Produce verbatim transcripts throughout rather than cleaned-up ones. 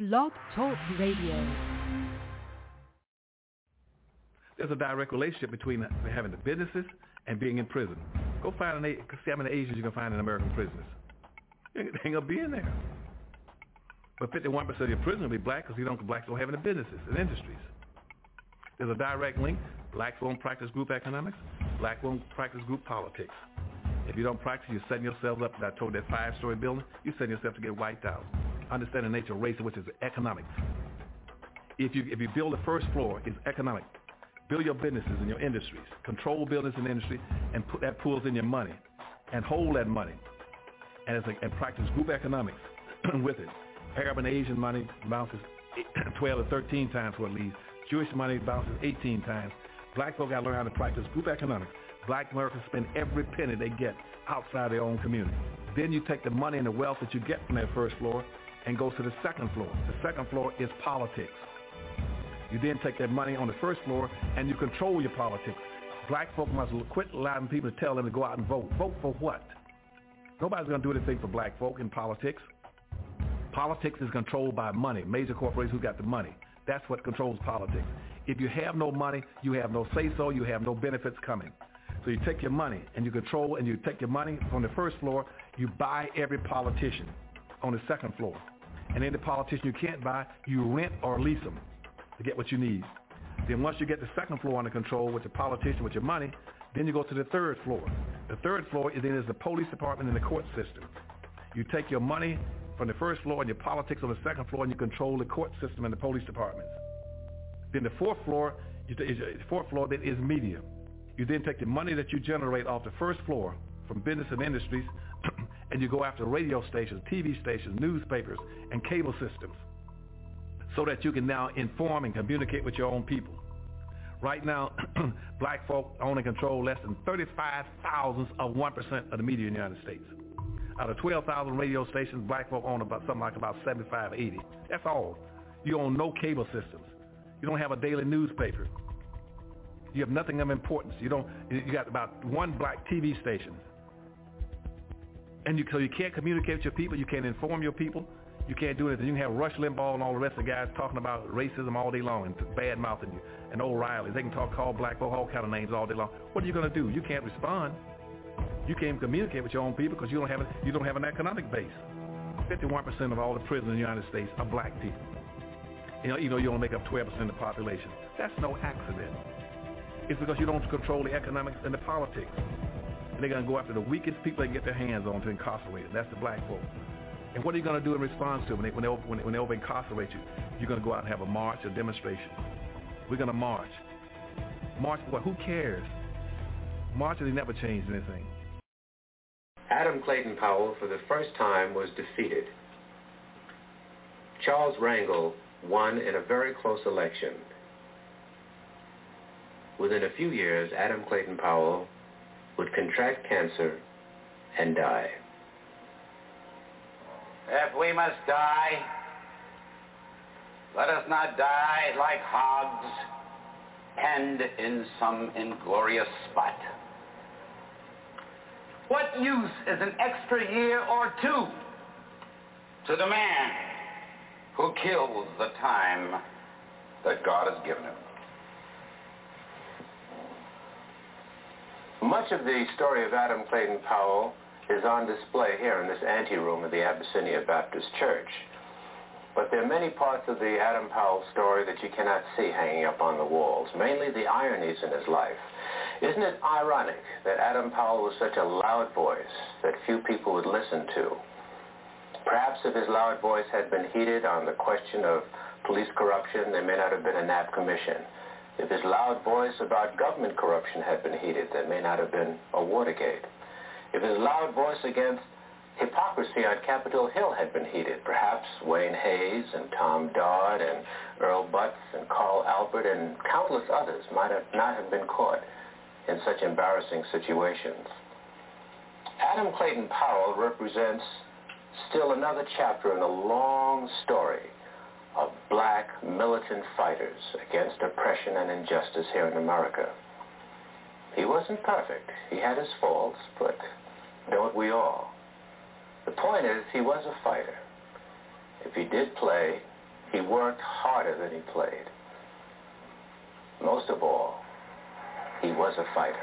Blog Talk Radio. There's a direct relationship between having the businesses and being in prison. Go find an, see how many Asians you can find in American prisons. They ain't gonna be in there. But fifty-one percent of your prisoners will be black because you don't blacks don't have any businesses and industries. There's a direct link. Blacks won't practice group economics. Black won't practice group politics. If you don't practice, you're setting yourself up. I told that five-story building, you're setting yourself to get wiped out. Understand the nature of race, which is economics. If you if you build the first floor, it's economic. Build your businesses and your industries. Control business and industry, and put that pulls in your money, and hold that money, and it's like, and practice group economics with it. Arab and Asian money bounces twelve to thirteen times what it leaves. Jewish money bounces eighteen times. Black folk got to learn how to practice group economics. Black Americans spend every penny they get outside their own community. Then you take the money and the wealth that you get from that first floor and go to the second floor. The second floor is politics. You then take that money on the first floor and you control your politics. Black folk must quit allowing people to tell them to go out and vote. Vote for what? Nobody's going to do anything for black folk in politics. Politics is controlled by money, major corporations who got the money. That's what controls politics. If you have no money, you have no say-so, you have no benefits coming. So you take your money and you control, and you take your money from the first floor, you buy every politician on the second floor. And any politician you can't buy, you rent or lease them to get what you need. Then once you get the second floor under control with the politician, with your money, then you go to the third floor. The third floor is then is the police department and the court system. You take your money from the first floor and your politics on the second floor, and you control the court system and the police departments. Then the fourth floor, is the fourth floor then is media. You then take the money that you generate off the first floor from business and industries, and you go after radio stations, T V stations, newspapers, and cable systems, so that you can now inform and communicate with your own people. Right now, black folk own and control less than thirty-five thousandths of one percent of the media in the United States. Out of twelve thousand radio stations, black folk own about something like about seventy-five, eighty. That's all. You own no cable systems. You don't have a daily newspaper. You have nothing of importance. You don't. You got about one black T V station, and you so you can't communicate with your people. You can't inform your people. You can't do anything. You can have Rush Limbaugh and all the rest of the guys talking about racism all day long and bad mouthing you, and O'Reilly. They can talk, call black folk all kind of names all day long. What are you going to do? You can't respond. You can't communicate with your own people because you don't have a, you don't have an economic base. fifty-one percent of all the prisoners in the United States are black people. You know, you know, you only make up twelve percent of the population. That's no accident. It's because you don't control the economics and the politics. And they're going to go after the weakest people they can get their hands on to incarcerate them. That's the black folk. And what are you going to do in response to them when they, when they, when they, when they over incarcerate you? You're going to go out and have a march, a demonstration. We're going to march. March for what? Who cares? Marching, they never changed anything. Adam Clayton Powell, for the first time, was defeated. Charles Rangel won in a very close election. Within a few years, Adam Clayton Powell would contract cancer and die. If we must die, let us not die like hogs penned in some inglorious spot. What use is an extra year or two to the man who kills the time that God has given him? Much of the story of Adam Clayton Powell is on display here in this anteroom of the Abyssinia Baptist Church. But there are many parts of the Adam Powell story that you cannot see hanging up on the walls, mainly the ironies in his life. Isn't it ironic that Adam Powell was such a loud voice that few people would listen to? Perhaps if his loud voice had been heated on the question of police corruption, there may not have been a Knapp Commission. If his loud voice about government corruption had been heated, there may not have been a Watergate. If his loud voice against hypocrisy on Capitol Hill had been heated, perhaps Wayne Hayes and Tom Dodd and Earl Butz and Carl Albert and countless others might have not have been caught in such embarrassing situations. Adam Clayton Powell represents still another chapter in a long story of black militant fighters against oppression and injustice here in America. He wasn't perfect. He had his faults, but don't we all? The point is, he was a fighter. If he did play, He worked harder than he played. Most of all, he was a fighter.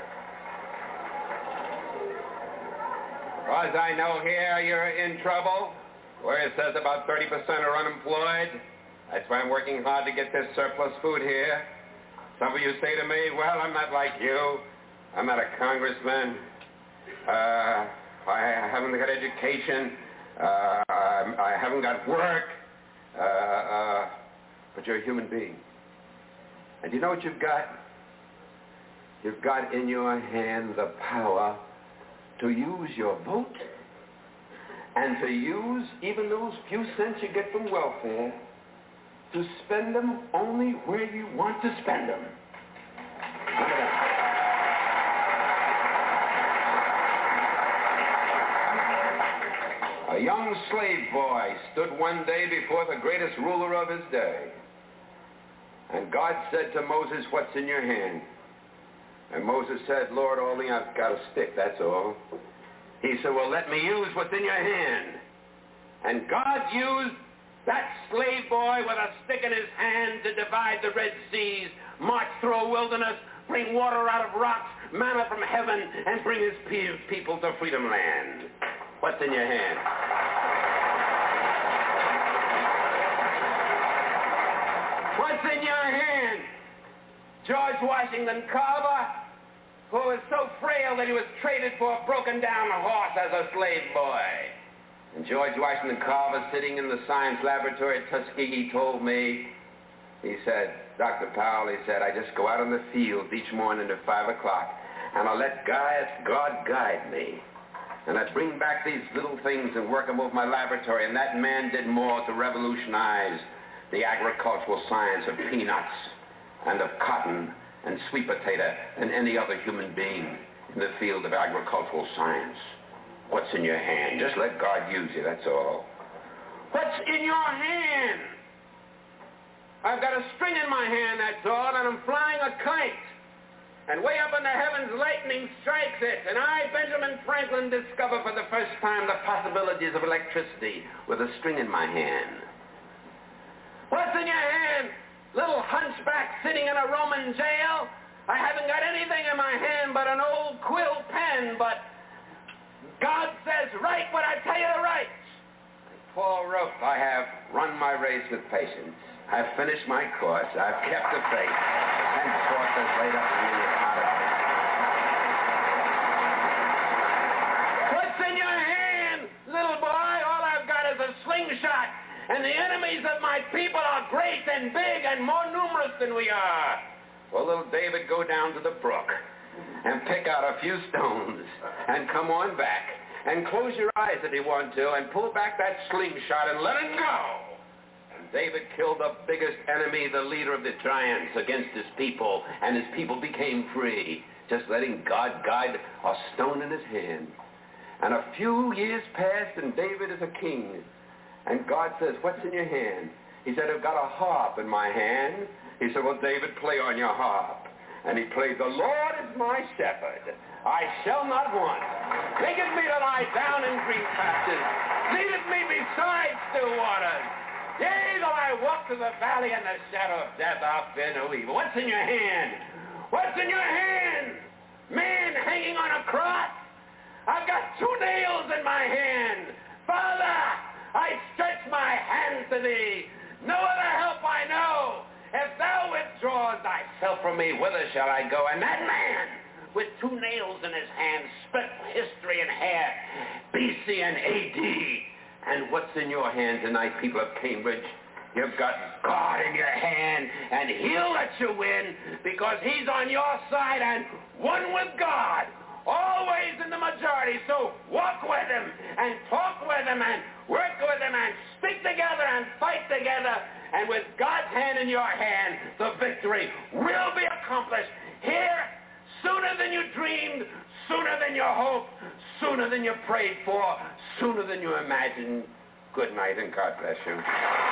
As I know here, you're in trouble. Where it says about thirty percent are unemployed. That's why I'm working hard to get this surplus food here. Some of you say to me, well, I'm not like you. I'm not a congressman. Uh, I haven't got education. Uh, I haven't got work. Uh, uh, but you're a human being. And you know what you've got? You've got in your hand the power to use your vote and to use even those few cents you get from welfare to spend them only where you want to spend them. Remember that. A young slave boy stood one day before the greatest ruler of his day. And God said to Moses, what's in your hand? And Moses said, Lord, only I've got a stick, that's all. He said, well, let me use what's in your hand. And God used that slave boy with a stick in his hand to divide the Red Seas, march through a wilderness, bring water out of rocks, manna from heaven, and bring his people to freedom land. What's in your hand? What's in your hand? George Washington Carver, who was so frail that he was traded for a broken-down horse as a slave boy. And George Washington Carver, sitting in the science laboratory at Tuskegee, told me, he said, Doctor Powell, he said, I just go out in the field each morning at five o'clock, and I let God guide me. And I bring back these little things and work them over my laboratory, and that man did more to revolutionize the agricultural science of peanuts and of cotton and sweet potato than any other human being in the field of agricultural science. What's in your hand? Just let God use you, that's all. What's in your hand? I've got a string in my hand, that's all, and I'm flying a kite. And way up in the heavens, lightning strikes it. And I, Benjamin Franklin, discover for the first time the possibilities of electricity with a string in my hand. What's in your hand? Little hunchback sitting in a Roman jail? I haven't got anything in my hand but an old quill pen, but God says, write what I tell you to write. Paul wrote, I have run my race with patience. I've finished my course. I've kept the faith. Henceforth is laid up for me a pot of faith. What's in your hand, little boy? All I've got is a slingshot. And the enemies of my people are great and big and more numerous than we are. Well, little David, go down to the brook and pick out a few stones and come on back and close your eyes if you want to and pull back that slingshot and let it go. And David killed the biggest enemy, the leader of the giants, against his people, and his people became free, just letting God guide a stone in his hand. And a few years passed, and David is a king. And God says, what's in your hand? He said, I've got a harp in my hand. He said, well, David, play on your harp. And he played, the Lord is my shepherd. I shall not want. Maketh me to lie down in green pastures. Leadeth me beside still waters. Yea, though I walk through the valley and the shadow of death, I'll fear no evil. What's in your hand? What's in your hand? Man hanging on a cross. I've got two nails in my hand. Father, I stretch my hands to thee. No other help I know. If thou withdraws thyself from me, whither shall I go? And that man, with two nails in his hand, split history in half, B C and A D. And what's in your hand tonight, people of Cambridge? You've got God in your hand, and he'll let you win because he's on your side and one with God, always in the majority. So walk with him and talk with him and work with him and stick together and fight together. And with God's hand in your hand, the victory will be accomplished here sooner than you dreamed, sooner than you hoped, sooner than you prayed for, sooner than you imagined. Good night and God bless you.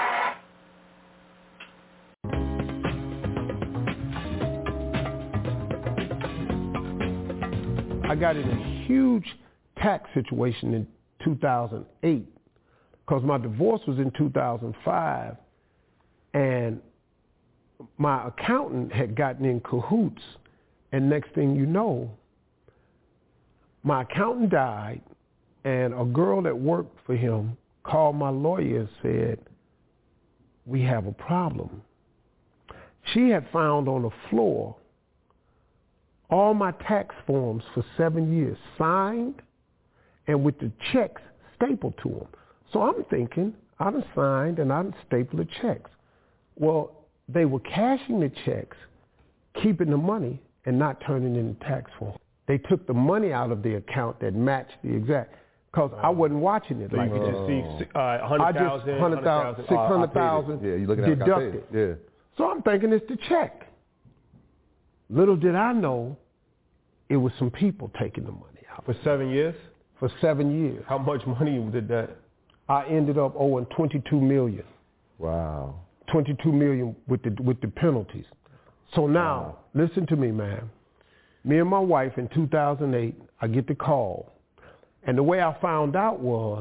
I got in a huge tax situation in two thousand eight because my divorce was in two thousand five. And my accountant had gotten in cahoots, and next thing you know, my accountant died, and a girl that worked for him called my lawyer and said, we have a problem. She had found on the floor all my tax forms for seven years, signed and with the checks stapled to them. So I'm thinking, I done signed and I done stapled the checks. Well, they were cashing the checks, keeping the money, and not turning in the tax form. They took the money out of the account that matched the exact, because I wasn't watching it. So like you could that. just see uh, one hundred thousand, one hundred thousand, six hundred thousand Yeah, you looking at deducted. It. Yeah. So I'm thinking it's the check. Little did I know, it was some people taking the money out. For seven years? For seven years. How much money did that? I ended up owing twenty-two million dollars. Wow. twenty-two million dollars with the with the penalties. So now, wow. Listen to me, man. Me and my wife in two thousand eight, I get the call. And the way I found out was,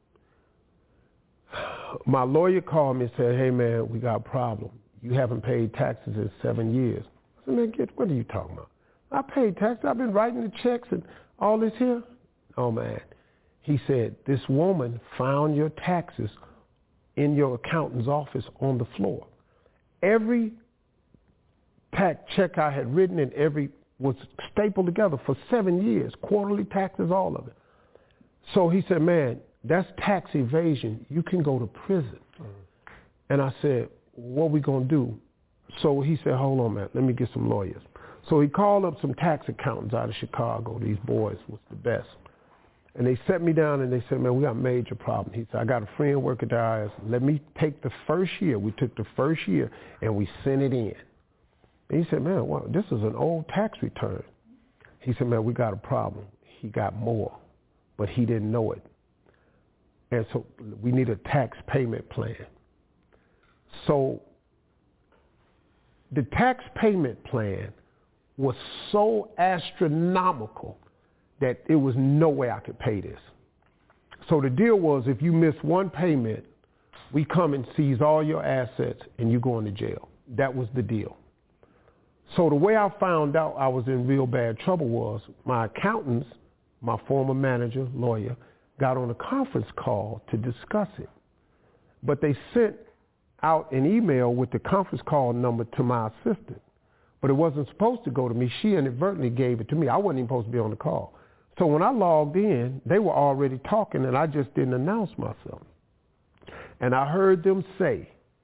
my lawyer called me and said, hey, man, we got a problem. You haven't paid taxes in seven years. I said, man, get, what are you talking about? I paid taxes. I've been writing the checks and all this here. Oh, man. He said, this woman found your taxes in your accountant's office on the floor. Every tax check I had written and every was stapled together for seven years, quarterly taxes, all of it. So he said, man, that's tax evasion. You can go to prison. Mm-hmm. And I said, what are we going to do? So he said, hold on, man, let me get some lawyers. So he called up some tax accountants out of Chicago. These boys was the best. And they set me down and they said, man, we got a major problem. He said, I got a friend working at the I R S. Let me take the first year. We took the first year and we sent it in. And he said, man, well, this is an old tax return. He said, man, we got a problem. He got more, but he didn't know it. And so we need a tax payment plan. So the tax payment plan was so astronomical that there was no way I could pay this. So the deal was, if you miss one payment, we come and seize all your assets and you go into jail. That was the deal. So the way I found out I was in real bad trouble was my accountants, my former manager, lawyer, got on a conference call to discuss it. But they sent out an email with the conference call number to my assistant. But it wasn't supposed to go to me. She inadvertently gave it to me. I wasn't even supposed to be on the call. So when I logged in, they were already talking and I just didn't announce myself. And I heard them say,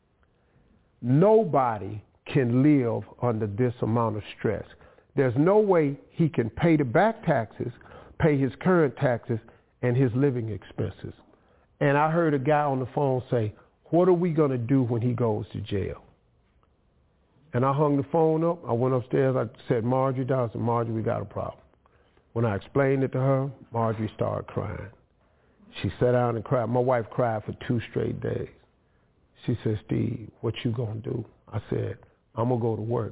nobody can live under this amount of stress. There's no way he can pay the back taxes, pay his current taxes, and his living expenses. And I heard a guy on the phone say, what are we going to do when he goes to jail? And I hung the phone up. I went upstairs. I said, Marjorie down. I said, Marjorie, we got a problem. When I explained it to her, Marjorie started crying. She sat down and cried. My wife cried for two straight days. She said, Steve, what you going to do? I said, I'm going to go to work.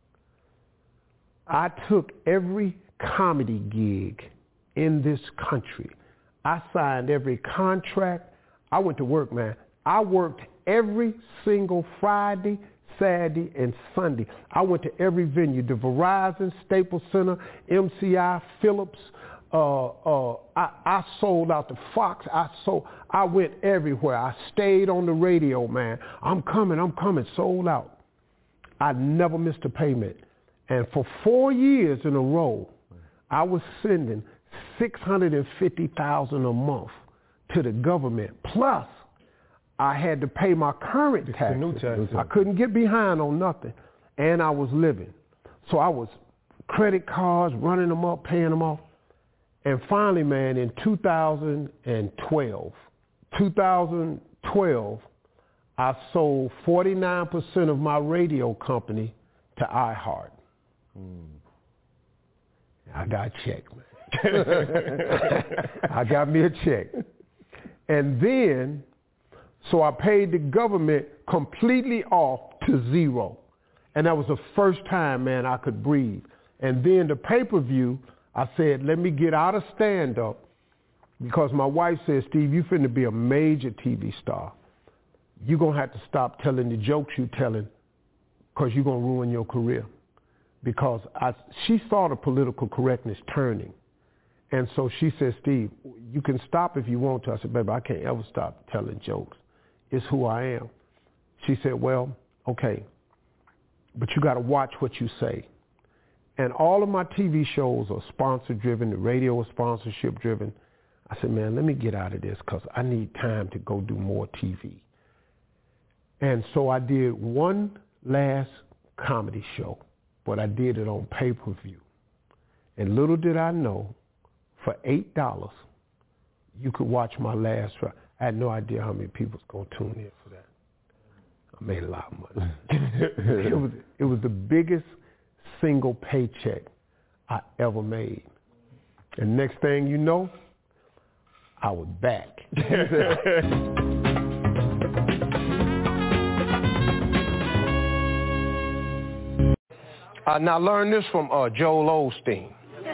I took every comedy gig in this country. I signed every contract. I went to work, man. I worked every single Friday, Saturday, and Sunday. I went to every venue, the Verizon, Staples Center, M C I, Phillips. Uh, uh, I, I sold out the Fox. I sold. I went everywhere. I stayed on the radio, man. I'm coming, I'm coming, sold out. I never missed a payment. And for four years in a row, I was sending six hundred fifty thousand dollars a month to the government. Plus, I had to pay my current taxes. New taxes. I couldn't get behind on nothing. And I was living. So I was credit cards, running them up, paying them off. And finally, man, in two thousand twelve, two thousand twelve, I sold forty-nine percent of my radio company to iHeart. Mm. I got a check, man. I got me a check. And then, so I paid the government completely off to zero. And that was the first time, man, I could breathe. And then the pay-per-view, I said, let me get out of stand-up because my wife said, Steve, you finna be a major T V star. you're going to have to stop telling the jokes you're telling because you're going to ruin your career. Because I, she saw the political correctness turning. And so she said, Steve, you can stop if you want to. I said, baby, I can't ever stop telling jokes. It's who I am. She said, well, okay, but you got to watch what you say. And all of my T V shows are sponsor-driven. The radio is sponsorship-driven. I said, man, let me get out of this because I need time to go do more T V. And so I did one last comedy show, but I did it on pay-per-view. And little did I know, for eight dollars, you could watch my last show. I had no idea how many people was going to tune in for that. I made a lot of money. it was it was the biggest single paycheck I ever made. And next thing you know, I was back. I now learned this from uh, Joel Osteen.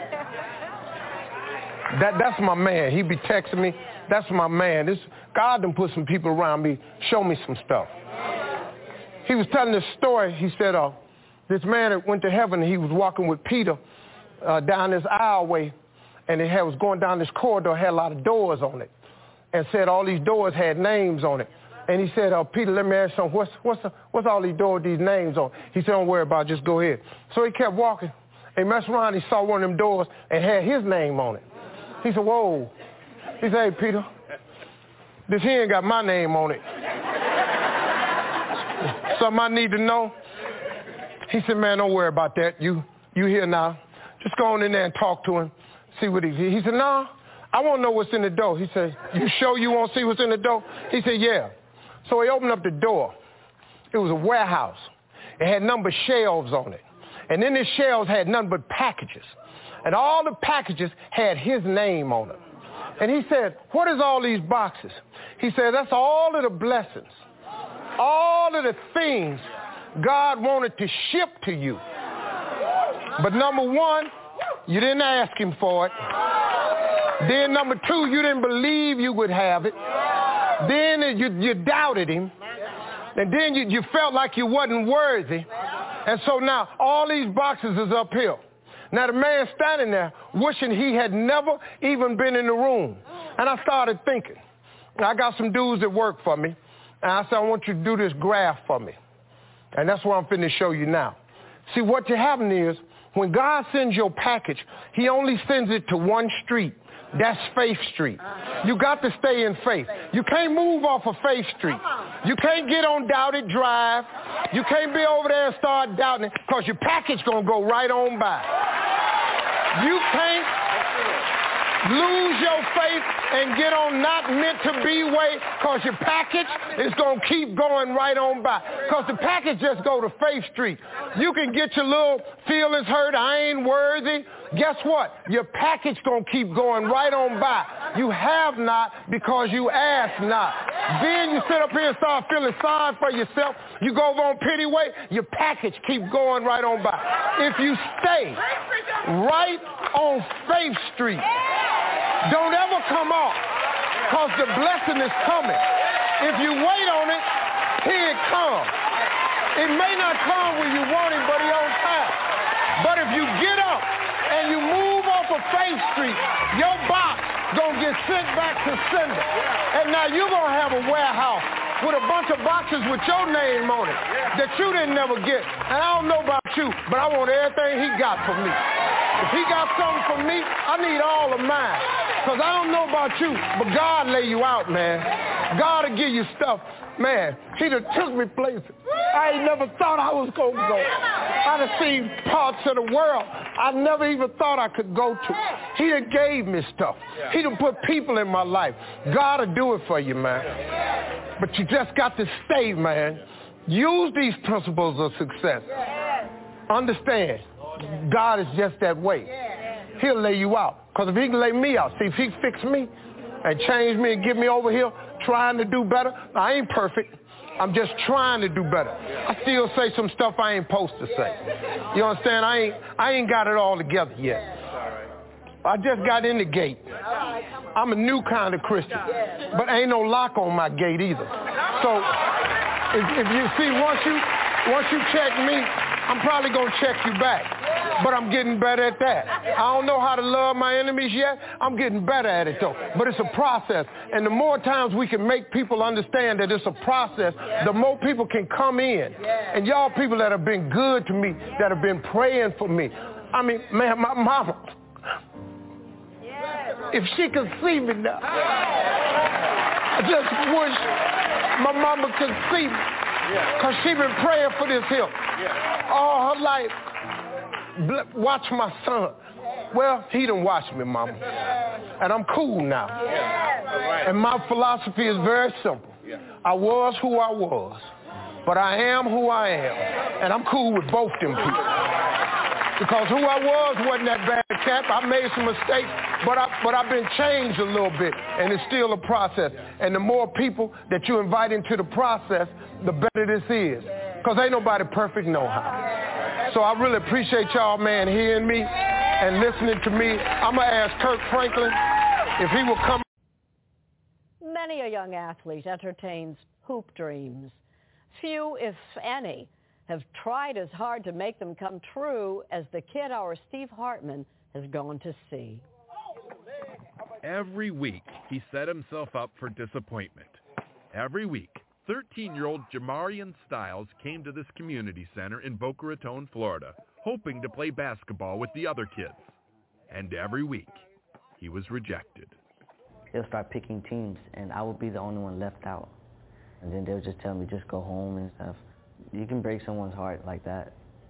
That that's my man. He be texting me. That's my man. This God done put some people around me, show me some stuff. He was telling this story. He said, uh, this man that went to heaven, he was walking with Peter uh, down this aisleway, and it had, was going down this corridor, had a lot of doors on it, and said all these doors had names on it. And he said, uh, Peter, let me ask you something. What's, what's, the, what's all these doors, these names on? He said, don't worry about it, just go ahead. So he kept walking. And he messed around, he saw one of them doors and had his name on it. He said, whoa. He said, hey, Peter, this here ain't got my name on it. Something I need to know? He said, man, don't worry about that. You you here now. Just go on in there and talk to him, see what he's here. He said, no, I want to know what's in the door. He said, you sure you want to see what's in the door? He said, yeah. So he opened up the door. It was a warehouse. It had number shelves on it. And in the shelves had nothing but packages. And all the packages had his name on them. And he said, what is all these boxes? He said, that's all of the blessings, all of the things God wanted to ship to you. But number one, you didn't ask him for it. Then number two, you didn't believe you would have it. Then you, you doubted him. And then you, you felt like you wasn't worthy. And so now all these boxes is uphill. Now the man standing there wishing he had never even been in the room. And I started thinking, I got some dudes that work for me. And I said, I want you to do this graph for me. And that's what I'm finna show you now. See, what you having is, when God sends your package, he only sends it to one street. That's Faith Street. You got to stay in faith. You can't move off of Faith Street. You can't get on Doubted Drive. You can't be over there and start doubting it because your package going to go right on by. You can't lose your faith and get on not meant to be way because your package is going to keep going right on by. Because the package just go to Faith Street. You can get your little feelings hurt, I ain't worthy. Guess what? Your package going to keep going right on by. You have not because you ask not. Then you sit up here and start feeling sorry for yourself. You go over on Pity Way, your package keep going right on by. If you stay right on Faith Street, don't ever come off because the blessing is coming. If you wait on it, here it comes. It may not come when you want it, but it's on time. But if you get up and you move off of Faith Street, your box gonna get sent back to sender. And now you're gonna have a warehouse with a bunch of boxes with your name on it that you didn't never get. And I don't know about you, but I want everything he got for me. If he got something for me, I need all of mine. Because I don't know about you, but God lay you out, man. God will give you stuff. Man, he done took me places I ain't never thought I was going to go. I done seen parts of the world I never even thought I could go to. He done gave me stuff. He done put people in my life. God will do it for you, man. But you just got to stay, man. Use these principles of success. Understand, God is just that way. He'll lay you out. Because if he can lay me out, see, if he fix me and change me and get me over here trying to do better, I ain't perfect. I'm just trying to do better. I still say some stuff I ain't supposed to say. You understand? I ain't, I ain't got it all together yet. I just got in the gate. I'm a new kind of Christian. But ain't no lock on my gate either. So If, if you see, once you once you check me, I'm probably gonna check you back. But I'm getting better at that. I don't know how to love my enemies yet. I'm getting better at it though. But it's a process. And the more times we can make people understand that it's a process, the more people can come in. And y'all people that have been good to me, that have been praying for me. I mean, man, my mama, if she could see me now, I just wish my mama could see me. Because she been praying for this here all her life. Watch my son. Well, he done watched me, mama. And I'm cool now. And my philosophy is very simple. I was who I was, but I am who I am. And I'm cool with both them people. Because who I was wasn't that bad cat. I made some mistakes, but, I, but I've been changed a little bit, and it's still a process. And the more people that you invite into the process, the better this is. Because ain't nobody perfect no how. So I really appreciate y'all, man, hearing me and listening to me. I'm going to ask Kirk Franklin if he will come. Many a young athlete entertains hoop dreams. Few, if any, have tried as hard to make them come true as the kid our Steve Hartman has gone to see. Every week, he set himself up for disappointment. Every week, thirteen-year-old Jamarian Styles came to this community center in Boca Raton, Florida, hoping to play basketball with the other kids. And every week, he was rejected. They'll start picking teams, and I would be the only one left out. And then they'll just tell me, just go home and stuff. You can break someone's heart like that.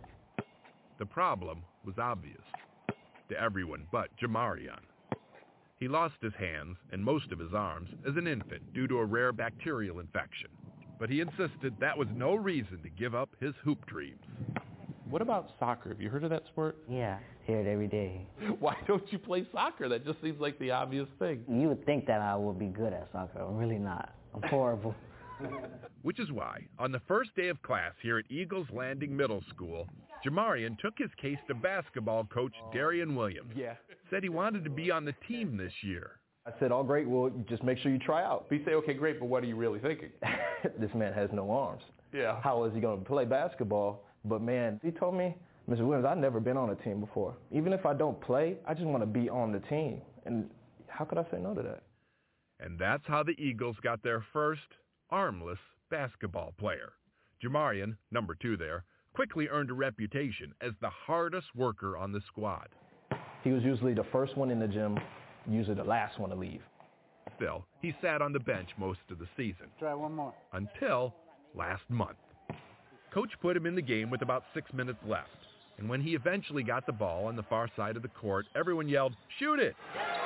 The problem was obvious to everyone but Jamarian. He lost his hands and most of his arms as an infant due to a rare bacterial infection. But he insisted that was no reason to give up his hoop dreams. What about soccer? Have you heard of that sport? Yeah, hear it every day. Why don't you play soccer? That just seems like the obvious thing. You would think that I would be good at soccer. I'm really not. I'm horrible. Which is why, on the first day of class here at Eagles Landing Middle School, Jamarian took his case to basketball coach Darian Williams. Yeah. Said he wanted to be on the team this year. I said, oh, great, well, just make sure you try out. But you say, okay, great, but what are you really thinking? This man has no arms. Yeah. How is he going to play basketball? But, man, he told me, Mister Williams, I've never been on a team before. Even if I don't play, I just want to be on the team. And how could I say no to that? And that's how the Eagles got their first armless basketball player. Jamarian, number two there, quickly earned a reputation as the hardest worker on the squad. He was usually the first one in the gym, usually the last one to leave. Still, he sat on the bench most of the season. Try one more. Until last month. Coach put him in the game with about six minutes left. And when he eventually got the ball on the far side of the court, everyone yelled, "Shoot it!"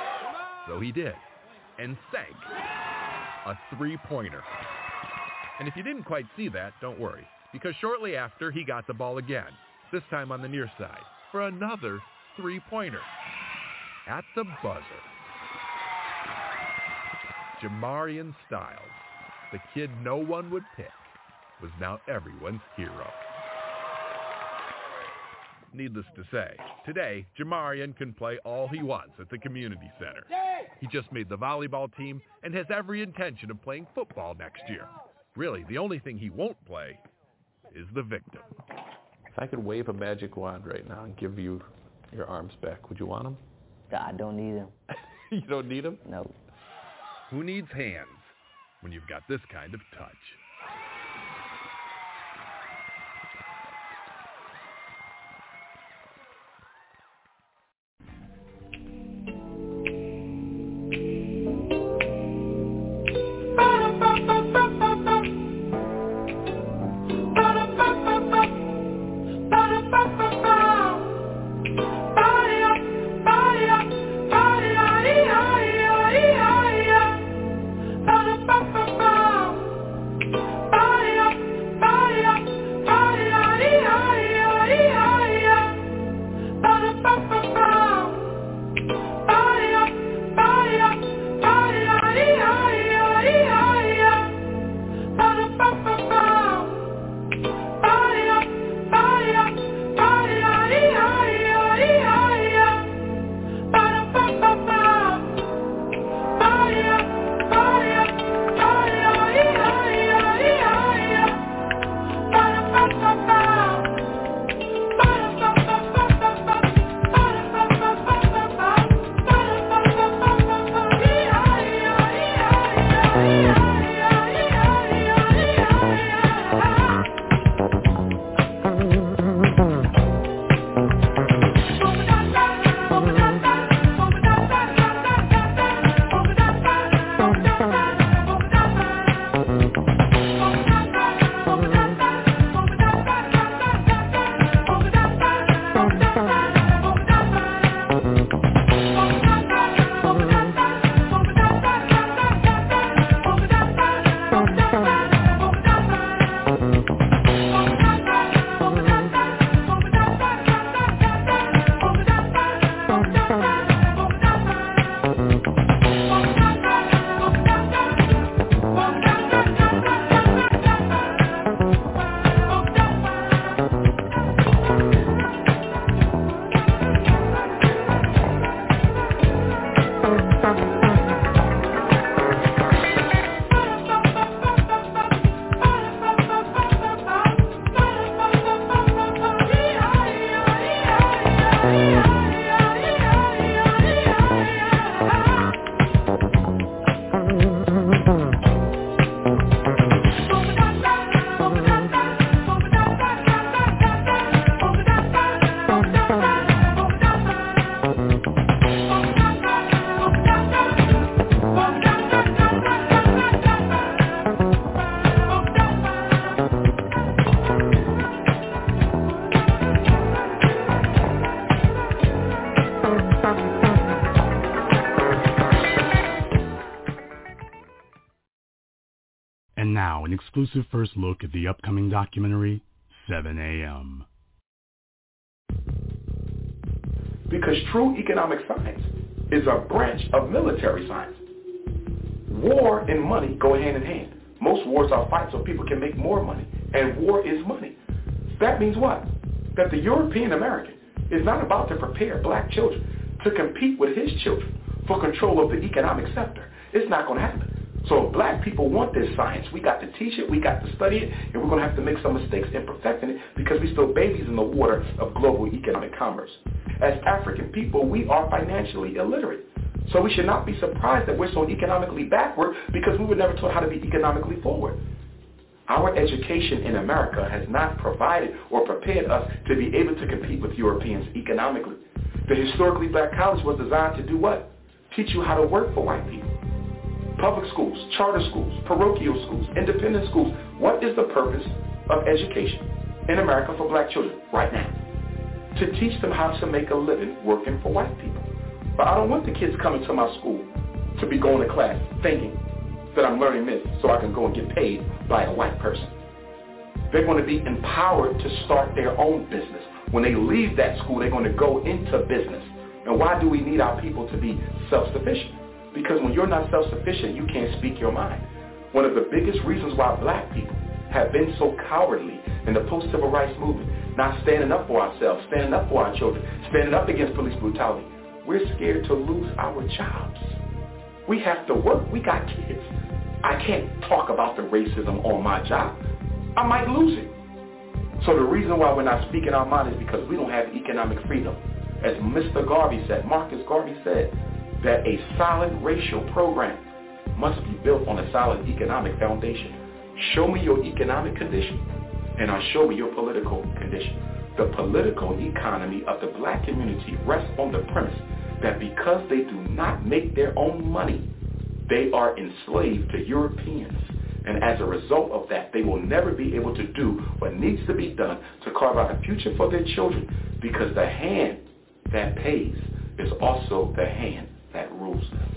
So he did. And sank a three-pointer. And if you didn't quite see that, don't worry, because shortly after he got the ball again, this time on the near side, for another three-pointer at the buzzer. Jamarian Styles, the kid no one would pick, was now everyone's hero. Needless to say, today, Jamarian can play all he wants at the community center. He just made the volleyball team and has every intention of playing football next year. Really, the only thing he won't play is the victim. If I could wave a magic wand right now and give you your arms back, would you want them? I don't need them. You don't need them? No. Who needs hands when you've got this kind of touch? an exclusive first look at the upcoming documentary, seven a.m. Because true economic science is a branch of military science. War and money go hand in hand. Most wars are fights so people can make more money, and war is money. That means what? That the European American is not about to prepare black children to compete with his children for control of the economic sector. It's not going to happen. So if black people want this science, we got to teach it, we got to study it, and we're going to have to make some mistakes in perfecting it because we're still babies in the water of global economic commerce. As African people, we are financially illiterate. So we should not be surprised that we're so economically backward because we were never taught how to be economically forward. Our education in America has not provided or prepared us to be able to compete with Europeans economically. The historically black college was designed to do what? Teach you how to work for white people. Public schools, charter schools, parochial schools, independent schools. What is the purpose of education in America for black children right now? To teach them how to make a living working for white people. But I don't want the kids coming to my school to be going to class thinking that I'm learning this so I can go and get paid by a white person. They're going to be empowered to start their own business. When they leave that school, they're going to go into business. And why do we need our people to be self-sufficient? Because when you're not self-sufficient, you can't speak your mind. One of the biggest reasons why black people have been so cowardly in the post-civil rights movement, not standing up for ourselves, standing up for our children, standing up against police brutality, we're scared to lose our jobs. We have to work. We got kids. I can't talk about the racism on my job. I might lose it. So the reason why we're not speaking our mind is because we don't have economic freedom. As Mister Garvey said, Marcus Garvey said, that a solid racial program must be built on a solid economic foundation. Show me your economic condition, and I'll show you your political condition. The political economy of the black community rests on the premise that because they do not make their own money, they are enslaved to Europeans. And as a result of that, they will never be able to do what needs to be done to carve out a future for their children, because the hand that pays is also the hand that rules them.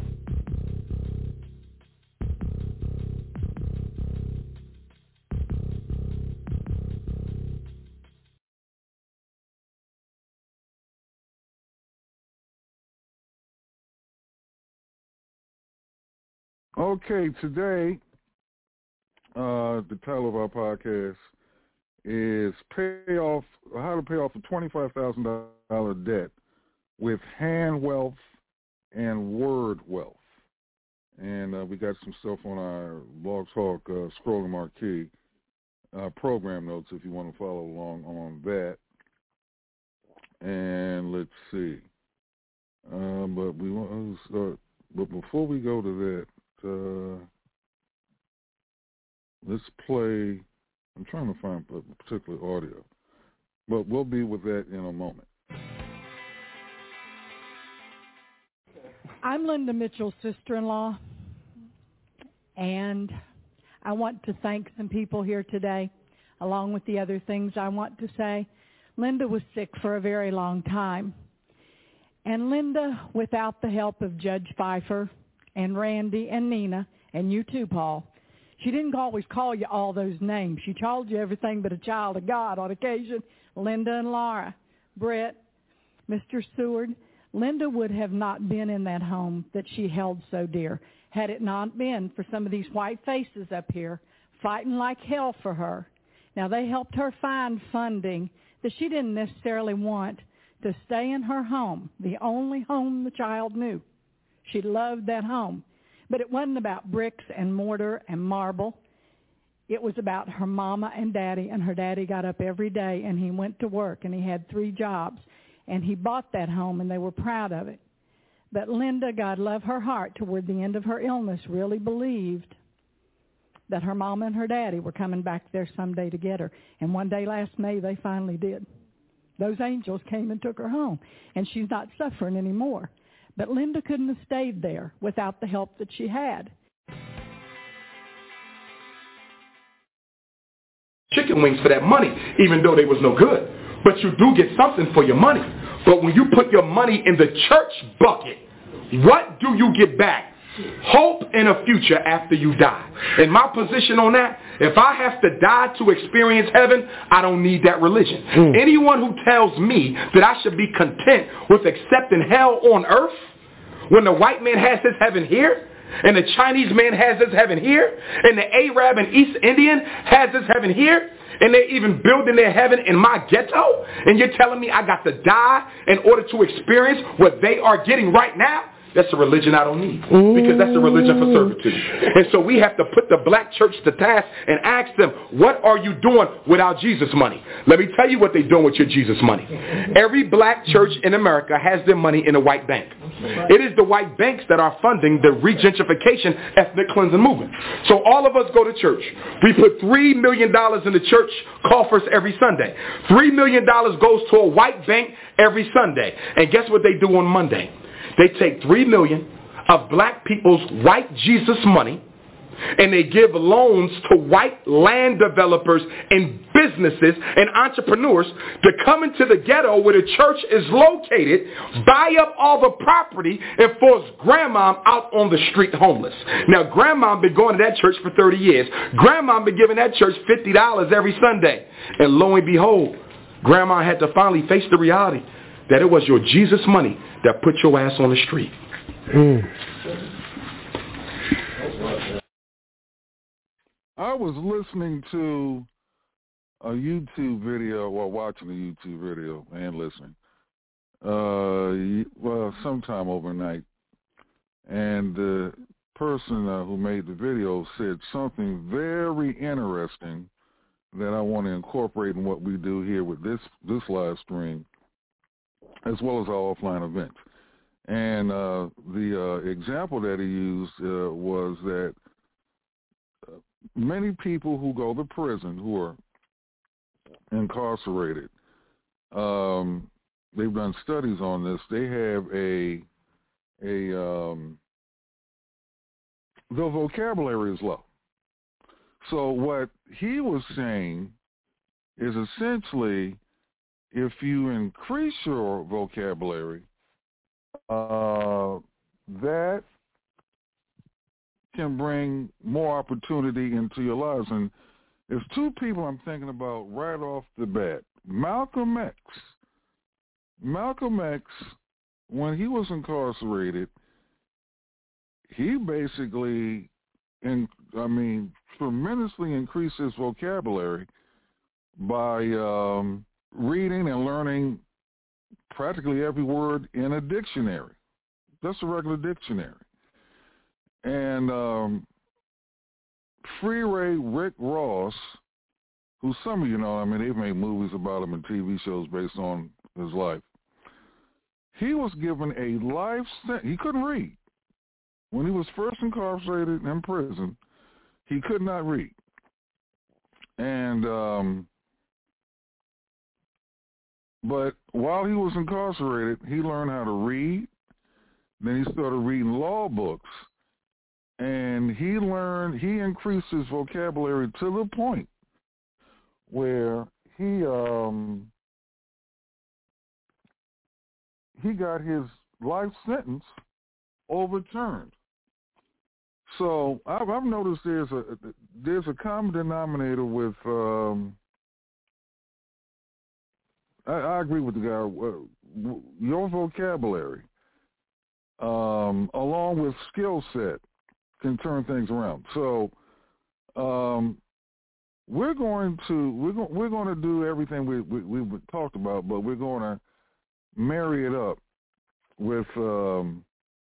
Okay, today, uh, the title of our podcast is pay off, how to pay off a twenty-five thousand dollars debt with hand wealth and word wealth. And uh, we got some stuff on our Blog Talk uh, Scrolling Marquee uh, program notes if you want to follow along on that. And let's see. Uh, but we want to start. But before we go to that, uh, let's play. I'm trying to find a particular audio, but we'll be with that in a moment. I'm Linda Mitchell's sister-in-law, and I want to thank some people here today, along with the other things I want to say. Linda was sick for a very long time, and Linda, without the help of Judge Pfeiffer and Randy and Nina, and you too, Paul, she didn't always call you all those names. She called you everything but a child of God on occasion. Linda and Laura, Brett, Mister Seward. Linda would have not been in that home that she held so dear had it not been for some of these white faces up here fighting like hell for her. Now, they helped her find funding that she didn't necessarily want to stay in her home, the only home the child knew. She loved that home. But it wasn't about bricks and mortar and marble. It was about her mama and daddy, and her daddy got up every day, and he went to work, and he had three jobs. And he bought that home, and they were proud of it. But Linda, God love her heart, toward the end of her illness, really believed that her mama and her daddy were coming back there someday to get her. And one day last May, they finally did. Those angels came and took her home, and she's not suffering anymore. But Linda couldn't have stayed there without the help that she had. Chicken wings for that money, even though they was no good. But you do get something for your money. But when you put your money in the church bucket, what do you get back? Hope in a future after you die. And my position on that, if I have to die to experience heaven, I don't need that religion. Mm. Anyone who tells me that I should be content with accepting hell on earth when the white man has his heaven here, and the Chinese man has his heaven here, and the Arab and East Indian has his heaven here, and they're even building their heaven in my ghetto, and you're telling me I got to die in order to experience what they are getting right now? That's a religion I don't need, because that's a religion for servitude. And so we have to put the black church to task and ask them, what are you doing with our Jesus money? Let me tell you what they're doing with your Jesus money. Every black church in America has their money in a white bank. It is the white banks that are funding the regentrification ethnic cleansing movement. So all of us go to church. We put three million dollars in the church coffers every Sunday. three million dollars goes to a white bank every Sunday. And guess what they do on Monday? They take three million dollars of black people's white Jesus money, and they give loans to white land developers and businesses and entrepreneurs to come into the ghetto where the church is located, buy up all the property, and force grandma out on the street homeless. Now, grandma been going to that church for thirty years. Grandma been giving that church fifty dollars every Sunday. And lo and behold, grandma had to finally face the reality that it was your Jesus money that put your ass on the street. Mm. I was listening to a YouTube video, well, watching a YouTube video and listening, uh, well, sometime overnight. And the person uh, who made the video said something very interesting that I want to incorporate in what we do here with this, this live stream, as well as our offline events. And uh, the uh, example that he used uh, was that many people who go to prison, who are incarcerated, um, they've done studies on this. They have a, a um, the vocabulary is low. So what he was saying is essentially, if you increase your vocabulary, uh, that can bring more opportunity into your lives. And there's two people I'm thinking about right off the bat. Malcolm X. Malcolm X, when he was incarcerated, he basically, in, I mean, tremendously increased his vocabulary by um, reading and learning practically every word in a dictionary. That's a regular dictionary. And um, Freeway Rick Ross, who some of you know, I mean, they've made movies about him and T V shows based on his life. He was given a life sentence. He couldn't read. When he was first incarcerated in prison, he could not read. And, um, but while he was incarcerated, he learned how to read. Then he started reading law books. And he learned, he increased his vocabulary to the point where he um, he got his life sentence overturned. So I've, I've noticed there's a there's a common denominator with. Um, I, I agree with the guy. Your vocabulary, um, along with skill set, can turn things around. So um, we're going to we're going we're going to do everything we, we we talked about, but we're going to marry it up with um,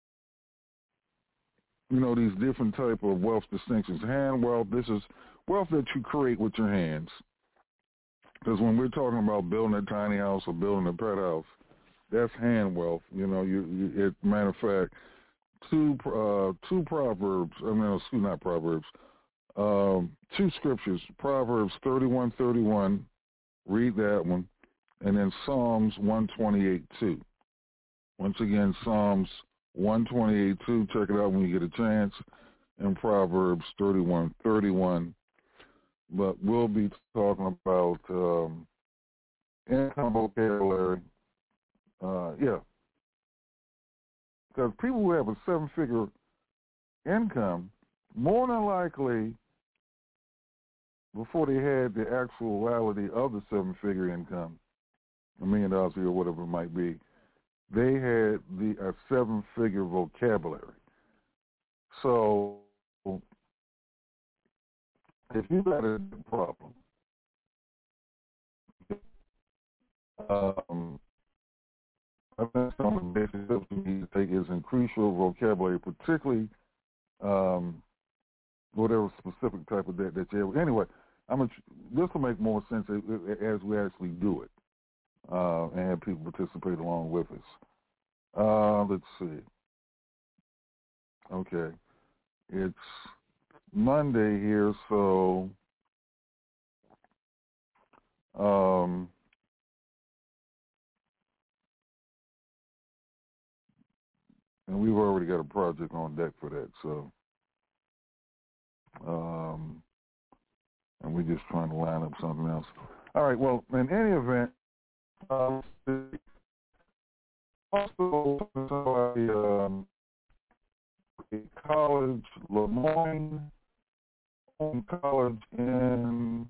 you know, these different type of wealth distinctions. Hand wealth. This is wealth that you create with your hands. Because when we're talking about building a tiny house or building a pet house, that's hand wealth. You know, you, you it matter of fact. Two uh, two proverbs. I mean, excuse not proverbs. Um, two scriptures. Proverbs thirty-one thirty-one. Read that one, and then Psalms one twenty-eight two. Once again, Psalms one twenty-eight two. Check it out when you get a chance. And Proverbs thirty-one thirty-one. But we'll be talking about um, income vocabulary. Uh, yeah. Because people who have a seven-figure income, more than likely, before they had the actuality of the seven-figure income, a million dollars a year, whatever it might be, they had the a seven-figure vocabulary. So if you got a problem, um, I think some of the basic steps you need to take is increase your vocabulary, particularly um, whatever specific type of debt that you have. Anyway, I'm gonna, this will make more sense as we actually do it uh, and have people participate along with us. Uh, let's see. Okay. It's Monday here, so um, and we've already got a project on deck for that, so um, and we're just trying to line up something else. All right, well, in any event, uh, also somebody, um, a college, Lemoyne College in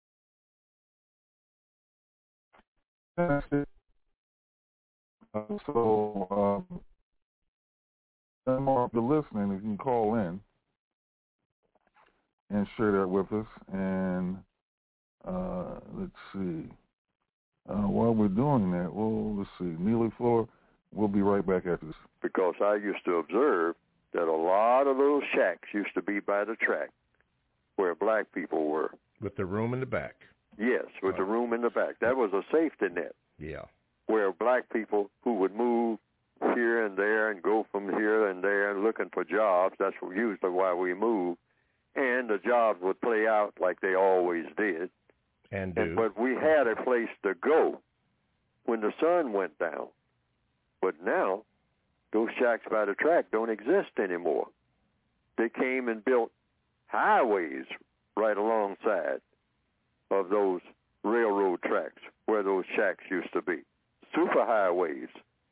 Tennessee. Uh, so, um, Mark, if you're listening, if you can call in and share that with us. And uh, let's see. Uh, while we're doing that, well, let's see. Neely Fuller, we'll be right back after this. Because I used to observe that a lot of those shacks used to be by the track where black people were. With the room in the back. Yes, with oh. the room in the back. That was a safety net. Yeah. Where black people who would move here and there and go from here and there looking for jobs, that's usually why we moved, and the jobs would play out like they always did. And do. And, but we had a place to go when the sun went down. But now, those shacks by the track don't exist anymore. They came and built highways right alongside of those railroad tracks where those shacks used to be. Super highways.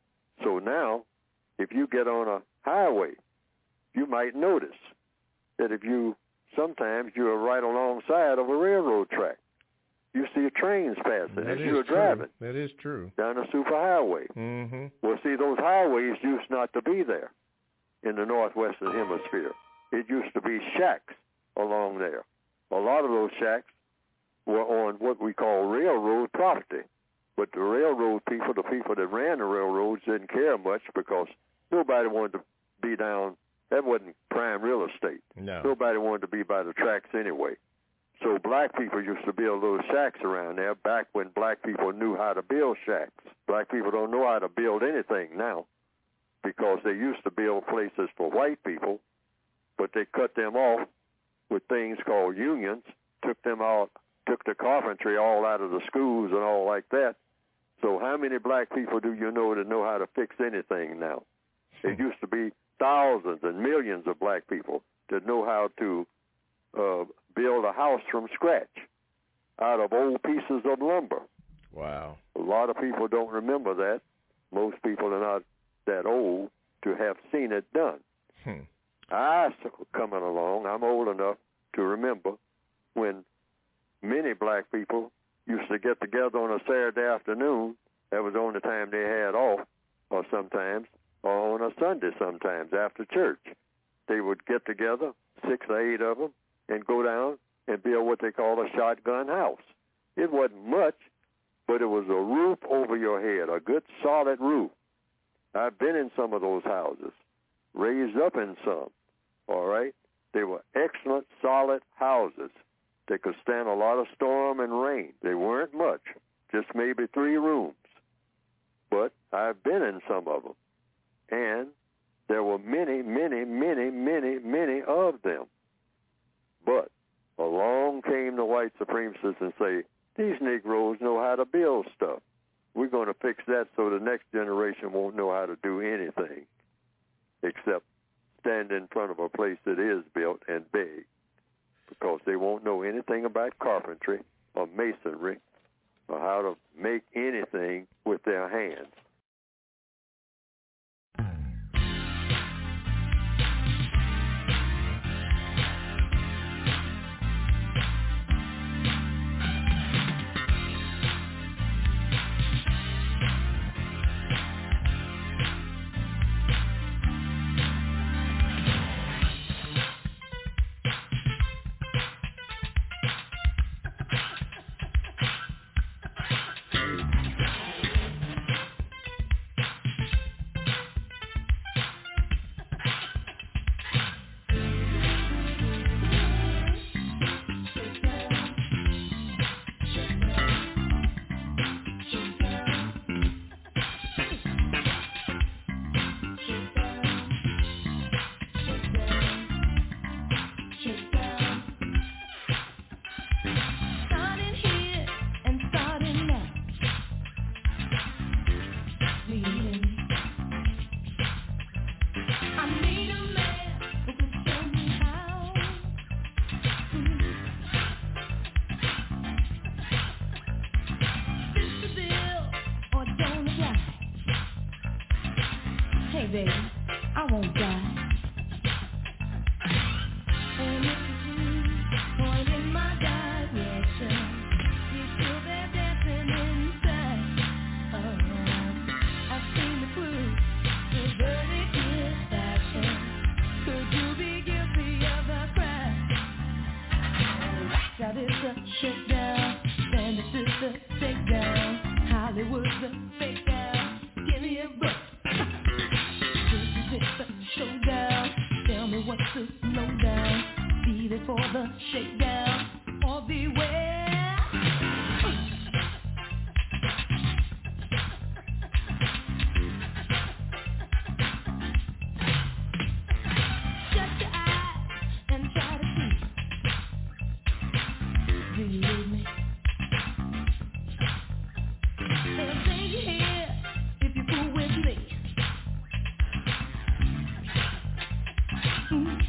So now, if you get on a highway, you might notice that if you, sometimes you're right alongside of a railroad track. You see trains passing that as is you're true. driving. That is true. Down a super highway. Mm-hmm. Well, see, those highways used not to be there in the northwestern hemisphere. It used to be shacks along there. A lot of those shacks were on what we call railroad property. But the railroad people, the people that ran the railroads, didn't care much because nobody wanted to be down. That wasn't prime real estate. No. Nobody wanted to be by the tracks anyway. So black people used to build little shacks around there back when black people knew how to build shacks. Black people don't know how to build anything now because they used to build places for white people, but they cut them off with things called unions, took them out, took the carpentry all out of the schools and all like that. So how many black people do you know that know how to fix anything now? It used to be thousands and millions of black people that know how to uh, build a house from scratch out of old pieces of lumber. Wow. A lot of people don't remember that. Most people are not that old to have seen it done. Hmm. I, coming along, I'm old enough to remember when many black people used to get together on a Saturday afternoon. That was the only time they had off, or sometimes, or on a Sunday sometimes after church. They would get together, six or eight of them, and go down and build what they call a shotgun house. It wasn't much, but it was a roof over your head, a good solid roof. I've been in some of those houses, raised up in some, all right? They were excellent, solid houses. They could stand a lot of storm and rain. They weren't much, just maybe three rooms. But I've been in some of them. And there were many, many, many, many, many of them. But along came the white supremacists and say, these Negroes know how to build stuff. We're going to fix that so the next generation won't know how to do anything except stand in front of a place that is built and beg, because they won't know anything about carpentry or masonry or how to make anything with their hands. baby, I won't die. And if you point in my direction, you feel that dancing inside. Oh, I've seen the proof, the verdict is fashion. Could you be guilty of a crime? That is a shakedown, and this is the takedown. Hollywood's a fake down. Give me a break. This is the showdown. Tell me what's the slowdown. Be there for the shakedown or beware. Shut your eyes and try to see. Do you need me? They'll take you here if you fool with me. Mm.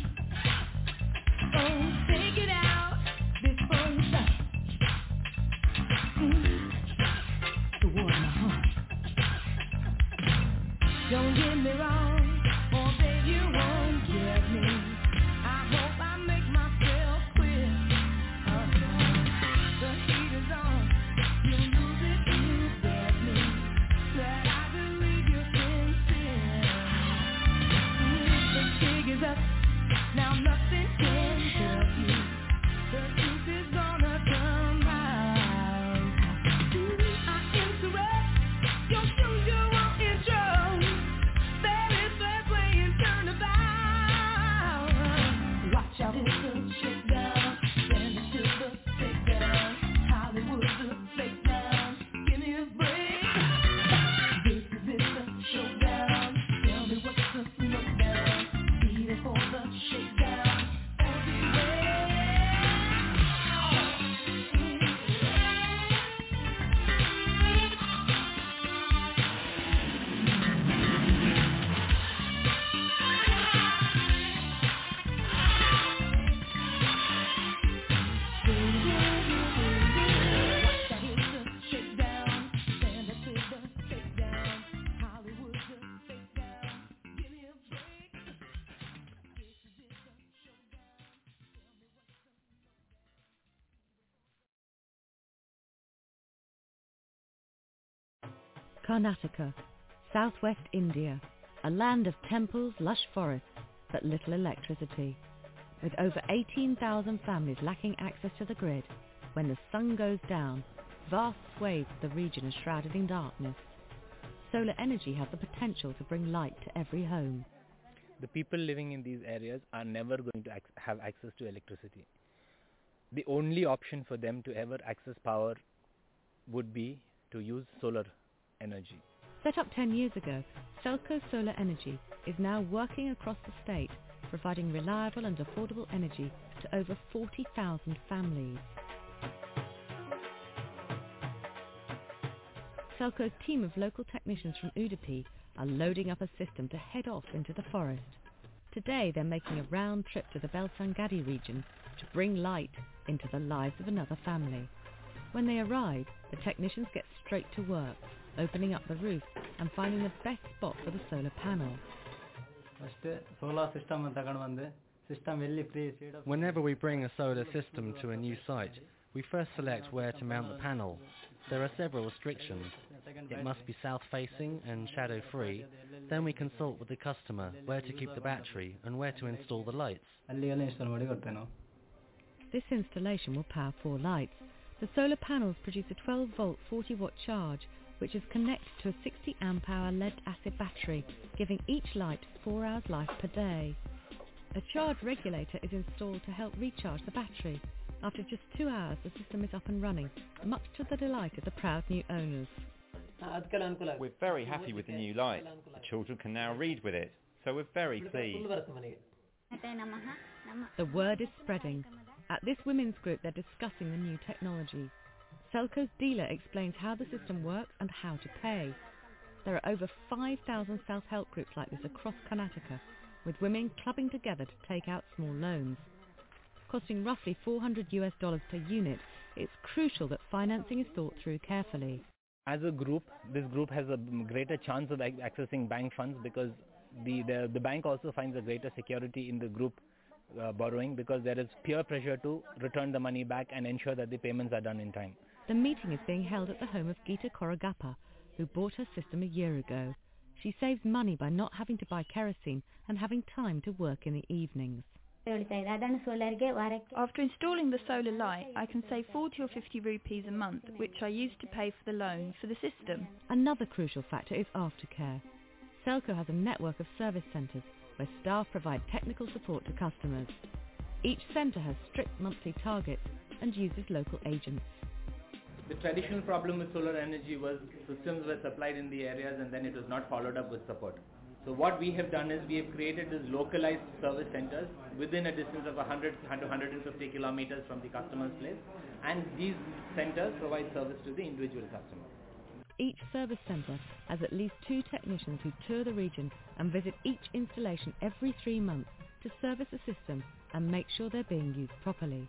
Oh, take it out before you stop. Mm. The war in my heart. Don't get me wrong, or babe, you won't get me. I hope I make myself clear. Uh-huh. The heat is on. You'll lose it if you get me. That I believe you're sincere. Mm, the jig is up. Now nothing can help you. The truth is gonna come out. I interrupt your usual intro. There is that way and turn about. Watch out, it's a shakedown. Then it's just a takedown. Hollywood's a fake down. Give me a break. This is it, the showdown. Tell me what's the slowdown. Be there for the shakedown. Karnataka, southwest India, a land of temples, lush forests, but little electricity. With over eighteen thousand families lacking access to the grid, when the sun goes down, vast swathes of the region are shrouded in darkness. Solar energy has the potential to bring light to every home. The people living in these areas are never going to ac- have access to electricity. The only option for them to ever access power would be to use solar energy. Set up ten years ago, Selco Solar Energy is now working across the state, providing reliable and affordable energy to over forty thousand families. Selco's team of local technicians from Udupi are loading up a system to head off into the forest. Today they're making a round trip to the Belsangadi region to bring light into the lives of another family. When they arrive, the technicians get straight to work, opening up the roof and finding the best spot for the solar panel. Whenever we bring a solar system to a new site, we first select where to mount the panel. There are several restrictions. It must be south-facing and shadow-free. Then we consult with the customer where to keep the battery and where to install the lights. This installation will power four lights. The solar panels produce a twelve volt forty watt charge, which is connected to a sixty amp hour lead-acid battery, giving each light four hours life per day. A charge regulator is installed to help recharge the battery. After just two hours, the system is up and running, much to the delight of the proud new owners. We're very happy with the new light. The children can now read with it, so we're very pleased. The word is spreading. At this women's group, they're discussing the new technology. Selco's dealer explains how the system works and how to pay. There are over five thousand self-help groups like this across Karnataka, with women clubbing together to take out small loans. Costing roughly four hundred U S dollars per unit, it's crucial that financing is thought through carefully. As a group, this group has a greater chance of accessing bank funds because the, the, the bank also finds a greater security in the group uh, borrowing because there is peer pressure to return the money back and ensure that the payments are done in time. The meeting is being held at the home of Geeta Koragappa, who bought her system a year ago. She saves money by not having to buy kerosene and having time to work in the evenings. After installing the solar light, I can save forty or fifty rupees a month, which I use to pay for the loan for the system. Another crucial factor is aftercare. Selco has a network of service centres where staff provide technical support to customers. Each centre has strict monthly targets and uses local agents. The traditional problem with solar energy was systems were supplied in the areas and then it was not followed up with support. So what we have done is we have created these localized service centers within a distance of one hundred to one hundred fifty kilometers from the customer's place, and these centers provide service to the individual customer. Each service centre has at least two technicians who tour the region and visit each installation every three months to service the system and make sure they're being used properly.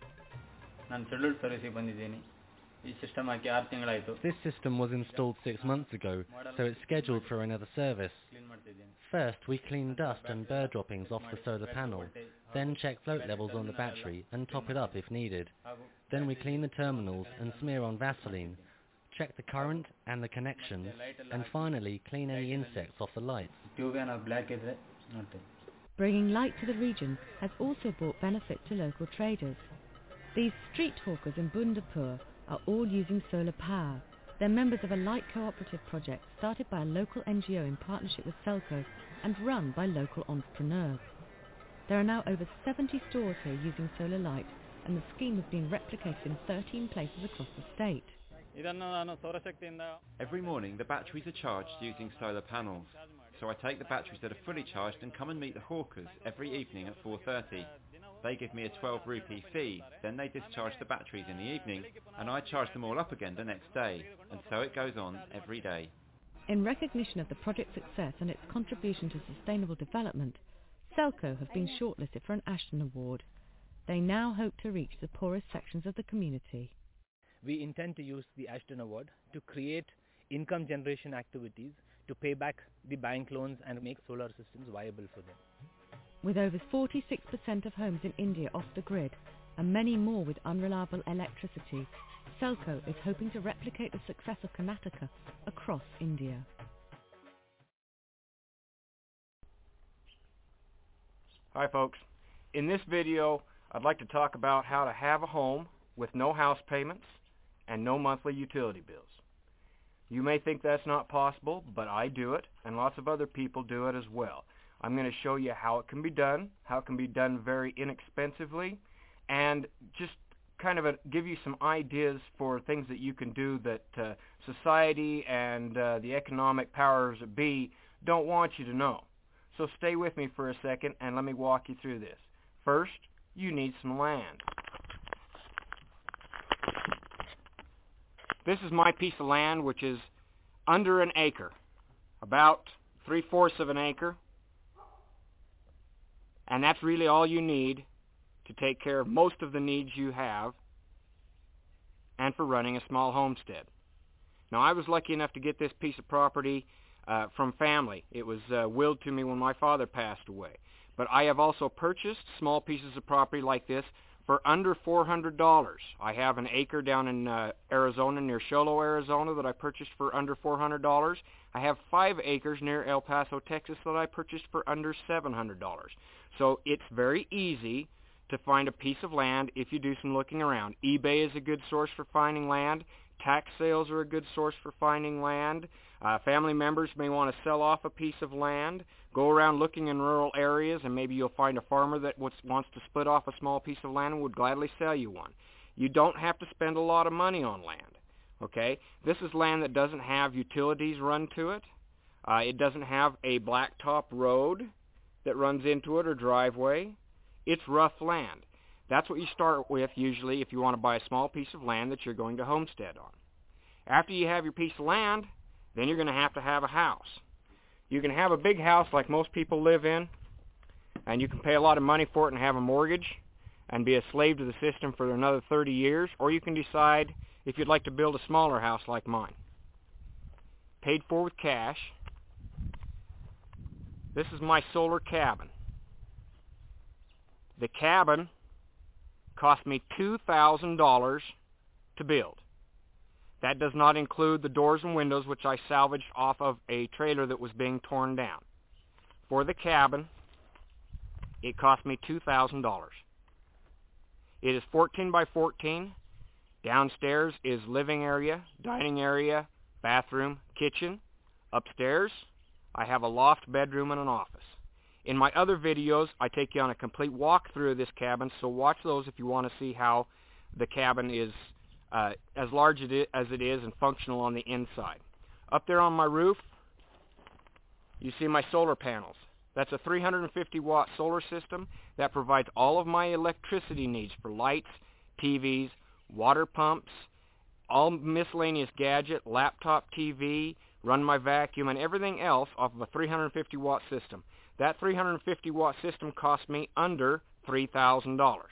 This system was installed six months ago, so it's scheduled for another service. First, we clean dust and bird droppings off the solar panel, then check float levels on the battery and top it up if needed. Then we clean the terminals and smear on Vaseline, check the current and the connections, and finally clean any insects off the lights. Bringing light to the region has also brought benefit to local traders. These street hawkers in Bundapur are all using solar power. They're members of a light cooperative project started by a local N G O in partnership with Selco and run by local entrepreneurs. There are now over seventy stores here using solar light, and the scheme has been replicated in thirteen places across the state. Every morning the batteries are charged using solar panels. So I take the batteries that are fully charged and come and meet the hawkers every evening at four thirty. They give me a twelve rupee fee, then they discharge the batteries in the evening, and I charge them all up again the next day, and so it goes on every day. In recognition of the project's success and its contribution to sustainable development, Selco have been shortlisted for an Ashton Award. They now hope to reach the poorest sections of the community. We intend to use the Ashton Award to create income generation activities to pay back the bank loans and make solar systems viable for them. With over forty-six percent of homes in India off the grid and many more with unreliable electricity, Selco is hoping to replicate the success of Karnataka across India. Hi folks. In this video, I'd like to talk about how to have a home with no house payments and no monthly utility bills. You may think that's not possible, but I do it, and lots of other people do it as well. I'm going to show you how it can be done, how it can be done very inexpensively, and just kind of a, give you some ideas for things that you can do that uh, society and uh, the economic powers that be don't want you to know. So stay with me for a second and let me walk you through this. First, you need some land. This is my piece of land, which is under an acre, about three-fourths of an acre. And that's really all you need to take care of most of the needs you have and for running a small homestead. Now, I was lucky enough to get this piece of property uh, from family. It was uh, willed to me when my father passed away. But I have also purchased small pieces of property like this for under four hundred dollars. I have an acre down in uh, Arizona, near Sholo, Arizona, that I purchased for under four hundred dollars. I have five acres near El Paso, Texas, that I purchased for under seven hundred dollars. So it's very easy to find a piece of land if you do some looking around. eBay is a good source for finding land. Tax sales are a good source for finding land. Uh, family members may want to sell off a piece of land. Go around looking in rural areas, and maybe you'll find a farmer that wants to split off a small piece of land and would gladly sell you one. You don't have to spend a lot of money on land, okay? This is land that doesn't have utilities run to it. Uh, it doesn't have a blacktop road that runs into it or driveway. It's rough land. That's what you start with usually if you want to buy a small piece of land that you're going to homestead on. After you have your piece of land, then you're going to have to have a house. You can have a big house like most people live in, and you can pay a lot of money for it and have a mortgage and be a slave to the system for another thirty years, or you can decide if you'd like to build a smaller house like mine. Paid for with cash. This is my solar cabin. The cabin cost me two thousand dollars to build. That does not include the doors and windows, which I salvaged off of a trailer that was being torn down. For the cabin, it cost me two thousand dollars. It is fourteen by fourteen. Downstairs is living area, dining area, bathroom, kitchen. Upstairs, I have a loft, bedroom, and an office. In my other videos, I take you on a complete walkthrough of this cabin, so watch those if you want to see how the cabin is uh, as large as it is and functional on the inside. Up there on my roof, you see my solar panels. That's a three hundred fifty watt solar system that provides all of my electricity needs for lights, T Vs, water pumps, all miscellaneous gadget, laptop T V, run my vacuum, and everything else off of a three hundred fifty watt system. That three hundred fifty watt system cost me under three thousand dollars.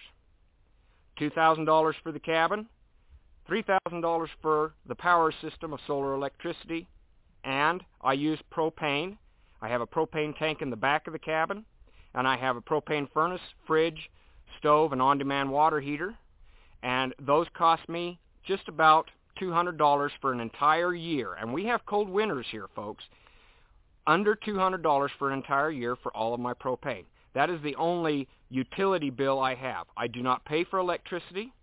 two thousand dollars for the cabin, three thousand dollars for the power system of solar electricity, and I use propane. I have a propane tank in the back of the cabin, and I have a propane furnace, fridge, stove, and on-demand water heater, and those cost me just about two hundred dollars for an entire year. And we have cold winters here, folks. Under two hundred dollars for an entire year for all of my propane. That is the only utility bill I have. I do not pay for electricity.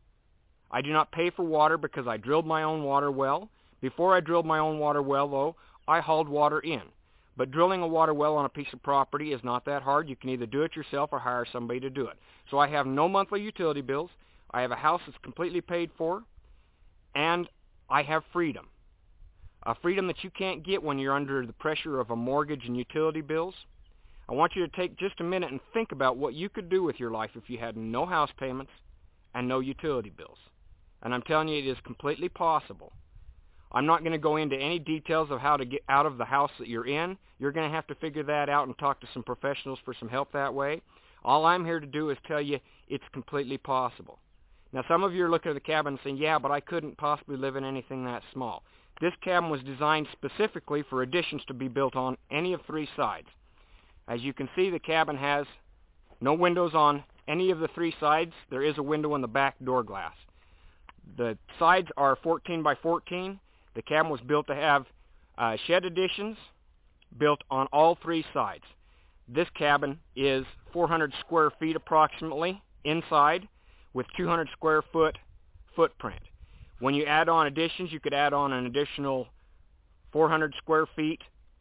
I do not pay for water because I drilled my own water well. Before I drilled my own water well, though, I hauled water in. But drilling a water well on a piece of property is not that hard. You can either do it yourself or hire somebody to do it. So I have no monthly utility bills. I have a house that's completely paid for, and I have freedom. A freedom that you can't get when you're under the pressure of a mortgage and utility bills. I want you to take just a minute and think about what you could do with your life if you had no house payments and no utility bills. And I'm telling you, it is completely possible. I'm not going to go into any details of how to get out of the house that you're in. You're going to have to figure that out and talk to some professionals for some help that way. All I'm here to do is tell you it's completely possible. Now, some of you are looking at the cabin and saying, yeah, but I couldn't possibly live in anything that small. This cabin was designed specifically for additions to be built on any of three sides. As you can see, the cabin has no windows on any of the three sides. There is a window in the back door glass. The sides are fourteen by fourteen. The cabin was built to have uh, shed additions built on all three sides. This cabin is four hundred square feet approximately inside with two hundred square foot footprint. When you add on additions, you could add on an additional four hundred square feet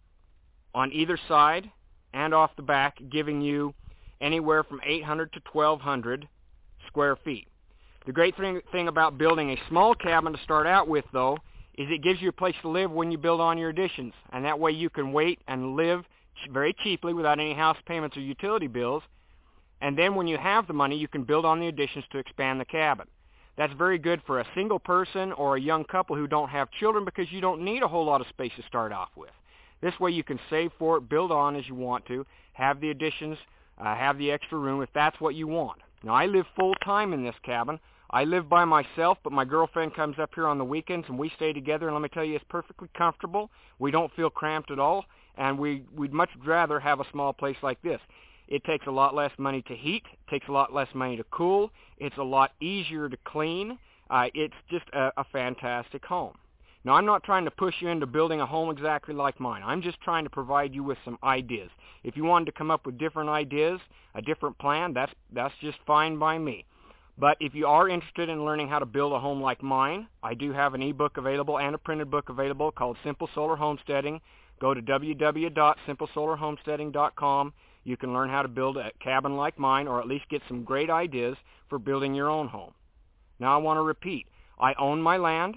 on either side and off the back, giving you anywhere from eight hundred to twelve hundred square feet. The great thing, thing about building a small cabin to start out with, though, is it gives you a place to live when you build on your additions. And that way you can wait and live very cheaply without any house payments or utility bills. And then when you have the money, you can build on the additions to expand the cabin. That's very good for a single person or a young couple who don't have children because you don't need a whole lot of space to start off with. This way you can save for it, build on as you want to, have the additions, uh, have the extra room if that's what you want. Now, I live full-time in this cabin. I live by myself, but my girlfriend comes up here on the weekends, and we stay together, and let me tell you, it's perfectly comfortable. We don't feel cramped at all, and we, we'd much rather have a small place like this. It takes a lot less money to heat. It takes a lot less money to cool. It's a lot easier to clean. Uh, it's just a, a fantastic home. Now, I'm not trying to push you into building a home exactly like mine. I'm just trying to provide you with some ideas. If you wanted to come up with different ideas, a different plan, that's, that's just fine by me. But if you are interested in learning how to build a home like mine, I do have an ebook available and a printed book available called Simple Solar Homesteading. Go to w w w dot simple solar homesteading dot com. You can learn how to build a cabin like mine, or at least get some great ideas for building your own home. Now I want to repeat. I own my land.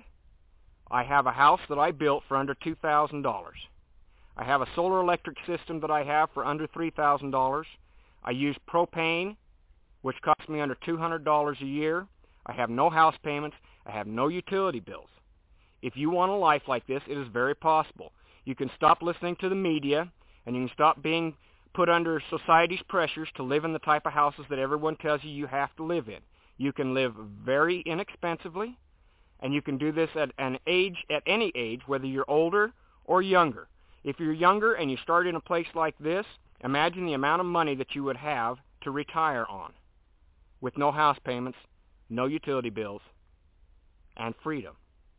I have a house that I built for under two thousand dollars. I have a solar electric system that I have for under three thousand dollars. I use propane, which costs me under two hundred dollars a year. I have no house payments. I have no utility bills. If you want a life like this, it is very possible. You can stop listening to the media, and you can stop being put under society's pressures to live in the type of houses that everyone tells you you have to live in. You can live very inexpensively, and you can do this at an age, at any age, whether you're older or younger. If you're younger and you start in a place like this, imagine the amount of money that you would have to retire on, with no house payments, no utility bills, and freedom.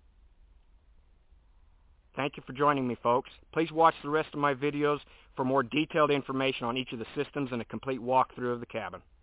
Thank you for joining me, folks. Please watch the rest of my videos for more detailed information on each of the systems and a complete walkthrough of the cabin.